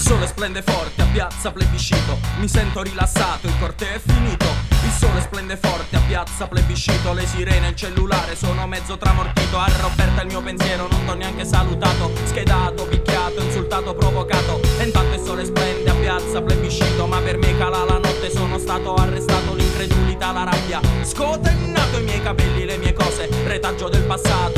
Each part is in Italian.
sole splende forte a piazza Plebiscito, mi sento rilassato, il corteo è finito. Il sole splende forte a piazza Plebiscito, le sirene, il cellulare, sono mezzo tramortito. A Roberta il mio pensiero non t'ho neanche salutato, schedato, picchiato, insultato, provocato. E intanto il sole splende a piazza Plebiscito, ma per me cala la notte, sono stato arrestato, l'incredulità, la rabbia, scotennato, i miei capelli, le mie cose, retaggio del passato,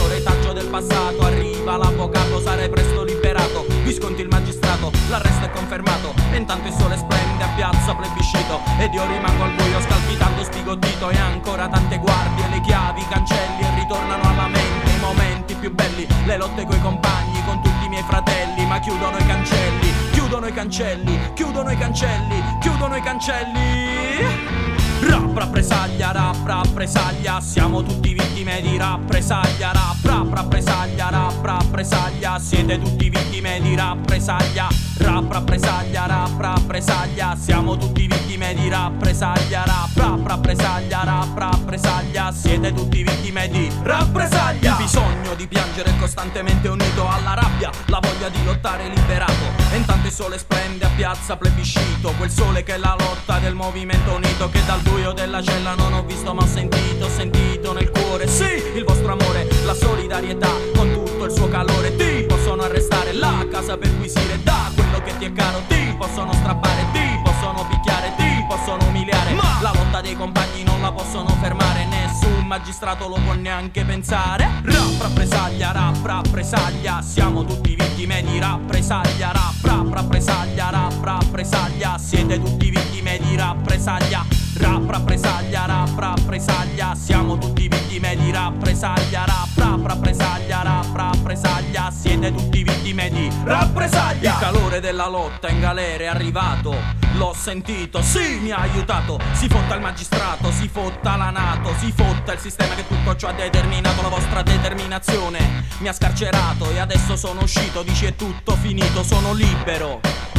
arriva l'avvocato, sarei presto liberato, visconti il magistrato, l'arresto è confermato. E intanto il sole splende a piazza Plebiscito, ed io rimango al buio scalpitando sbigottito. E ancora tante guardie, le chiavi, i cancelli, e ritornano alla mente i momenti più belli, le lotte coi compagni, con tutti i miei fratelli. Ma chiudono i cancelli, chiudono i cancelli, chiudono i cancelli, chiudono i cancelli. Rap rappresaglia, rap rappresaglia, siamo tutti vittime di rappresaglia. Rap rappresaglia, rap rappresaglia, siete tutti vittime di rappresaglia. Rap rappresaglia, rap rappresaglia, siamo tutti vittime di rappresaglia. Rap rappresaglia, rap rappresaglia, siete tutti vittime di rappresaglia. Il bisogno di piangere è costantemente unito alla rabbia, la voglia di lottare liberato. E intanto il sole splende a piazza Plebiscito, quel sole che è la lotta del movimento unito, che dal buio della cella non ho visto ma ho sentito nel cuore, sì, il vostro amore, la solidarietà con tutto il suo calore. Ti possono arrestare, la casa perquisire, da quello che ti è caro, ti possono strappare, ti possono picchiare, ti possono umiliare, ma la lotta dei compagni non la possono fermare, nessun magistrato lo può neanche pensare. Rap rappresaglia, siamo tutti vittime di rappresaglia. Rap rappresaglia, rap rappresaglia, siete tutti vittime di rappresaglia. Rap rappresaglia, siamo tutti vittime di rappresaglia. Rap rappresaglia, siete tutti vittime di rappresaglia. Il calore della lotta in galera è arrivato, l'ho sentito, sì, mi ha aiutato. Si fotta il magistrato, si fotta la NATO, si fotta il sistema che tutto ciò ha determinato. La vostra determinazione mi ha scarcerato e adesso sono uscito, dici è tutto finito. Sono libero,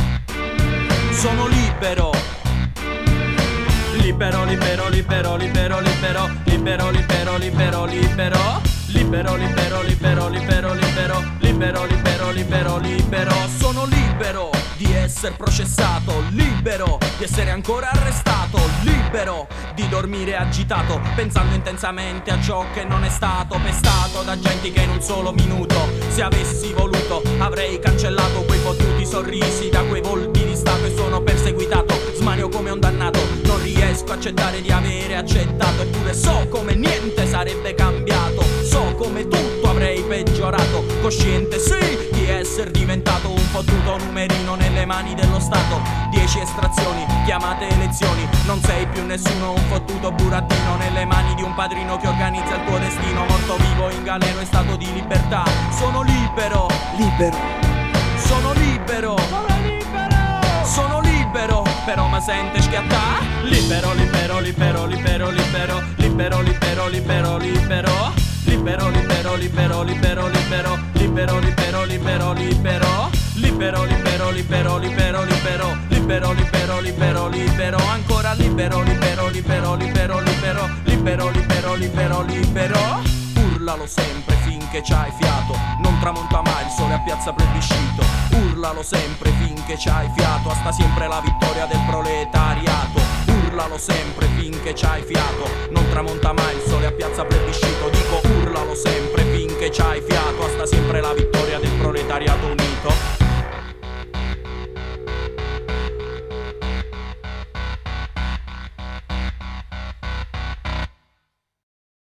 sono libero. Libero, libero, libero, libero, libero, libero, libero, libero, libero. Libero, libero, libero, libero, libero, libero, libero, libero, libero. Sono libero di essere processato, libero di essere ancora arrestato, libero di dormire agitato, pensando intensamente a ciò che non è stato, pestato da gente che in un solo minuto, se avessi voluto, avrei cancellato quei fottuti sorrisi da quei volti di stato. E sono perseguitato, smanio come un dannato, non riesco a accettare di avere accettato. Eppure so come niente sarebbe cambiato, so come tutto avrei peggiorato, cosciente sì di essere diventato un fottuto numerino nelle mani dello Stato. 10 estrazioni, chiamate elezioni, non sei più nessuno, un fottuto burattino nelle mani di un padrino che organizza il tuo destino. Morto vivo in galera in stato di libertà, sono libero, libero, sono libero, sono libero, però ma sente schiattà. Libero, libero, libero, libero, libero, libero, libero, libero, libero. Libero, libero, libero, libero, libero, libero, libero, libero, libero. Libero, libero, libero, libero, libero, libero, libero, libero, libero. Ancora libero, libero, libero, libero, libero, libero, libero, libero, libero. Urlalo sempre finché c'hai fiato, non tramonta mai il sole a piazza Plebiscito. Urlalo sempre finché c'hai fiato, sta sempre la vittoria del proletariato. Urlalo sempre finché c'hai fiato, non tramonta mai il sole a piazza Plebiscito. Dico urlalo sempre finché c'hai fiato, sta sempre la vittoria del proletariato unito.